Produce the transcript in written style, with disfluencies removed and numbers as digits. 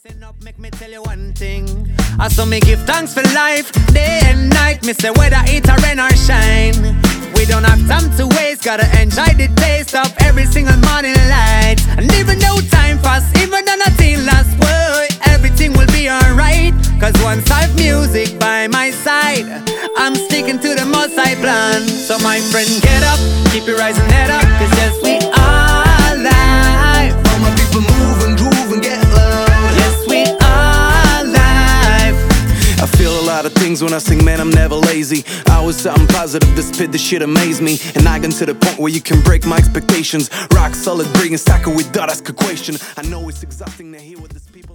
Listen up, make me tell you one thing. I saw me give thanks for life, day and night. Me say whether it or rain or shine, we don't have time to waste. Gotta enjoy the taste of every single morning light. And even though time pass, even though nothing lasts, boy, everything will be alright. Cause once I've music by my side, I'm sticking to the most I plan. So my friend, get up, keep your rising head up, cause yes, we are alive. All my people move and groove and get loud. Yes, we are alive. I feel a lot of things when I sing, man, I'm never lazy. I always something positive to spit, this shit amaze me. And I get to the point where you can break my expectations. Rock solid, bringing stacker with dot, ask a question. I know it's exhausting to hear what this people